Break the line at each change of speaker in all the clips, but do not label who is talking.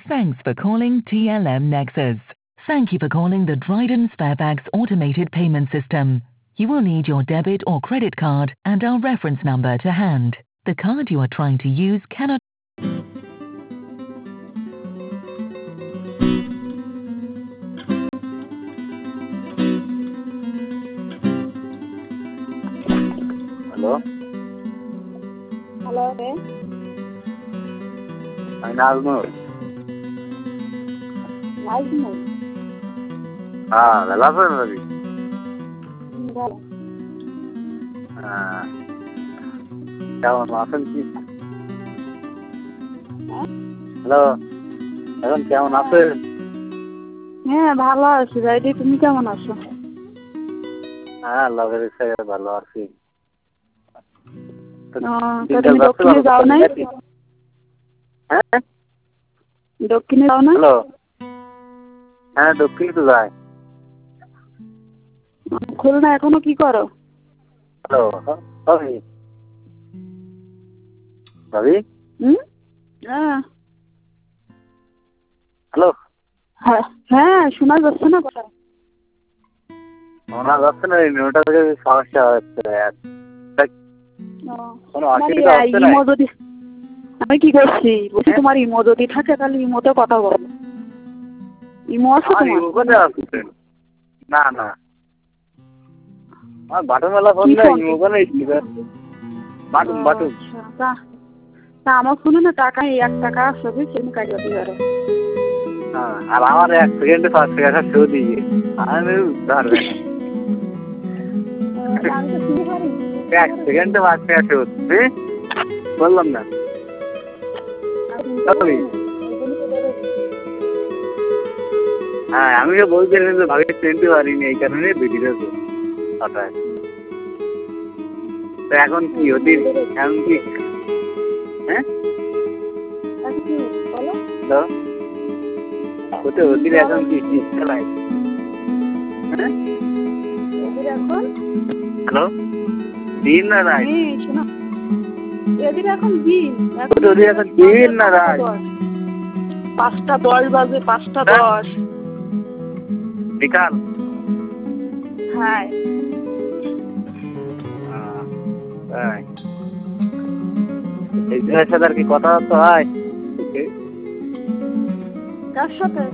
Thanks for calling TLM Nexus. Thank you for calling the Dryden Sparebags automated payment system. You will need your debit or credit card and our reference number to hand. The card you are trying to use cannot.
Hello?
Hello, there.
I'm Nazmur.
Nazmur.
ভালো আছেন নাকি?
ভালো।
কেমন আছেন কি? Hello, এখন কেমন আছেন?
হ্যাঁ, ভালো আছি ভাইদি, তুমি কেমন আছো?
হ্যাঁ, আল্লাহর ইচ্ছায় ভালো আছি।
তুমি দক্ষিণে যাও নাই?
হ্যাঁ?
দক্ষিণে যাও না?
হ্যালো, হ্যাঁ দক্ষিণে তো যায়।
খুলনা এখনো কি করো?
হ্যালো, ভাবি ভাবি?
হ্যাঁ।
হ্যালো,
হ্যাঁ, শোনা যাচ্ছে না কথা।
শোনা যাচ্ছে না, ওটা থেকে সমস্যা হচ্ছে। কোনো অসুবিধা হচ্ছে না?
আমি কি করছি বলছি, তোমার ইমো যদি থাকে তাহলে ইমোতে কথা বলো। ইমো আছে তোমার?
না না, আমার বাটন মেলা ফোন না, ইমো কোনে বাটন বাটন।
তা আমার ফোনে না টাকা 1 টাকা আছে, বুঝছি, আমি কাটিয়ে দিই আরো।
আর আমার 1 সেকেন্ডে 5 টাকা শো দিয়ে আমি ধরবে না। 1 সেকেন্ডে 5 টাকা শো বললাম না। হ্যাঁ, আমিও বলছিলাম যে ভাগে চিনতে পারিনি, এই কারণে বেরিয়ে গেছে কথায়। তো এখন কি ওদের এখন কি? হ্যাঁ, ওদের এখন কি চালায়? হ্যাঁ, হ্যালো, দিন না রাত?
এদের এখন দিন।
ওদের এখন দিন না রাত?
5টা 10 বাজে, 5টা 10
বিকাল।
হ্যাঁ।
এই ছেলের সাথে আর কি কথাবার্তা হয়?
কার সাথে?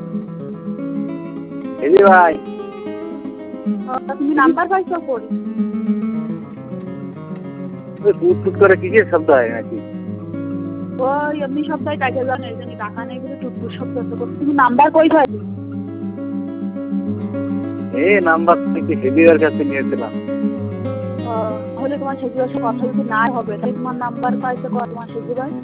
এই ভাই,
তুমি নাম্বার পাইছো কই?
টুট করে কিসের শব্দ হয় নাকি?
ওই এমনি শব্দই কাজে জানে, এই জন্য টাকা নেই বলে টুটটুট শব্দ করছে। তুমি নাম্বার কই পাইছো?
এই নাম্বার থেকে হেডিওর কাছে নিয়েছিলাম।
তাহলে তোমার সেজুর সাথে কথা যদি না হবে তাহলে তোমার নাম্বার পাইছো তোমার সেজুর?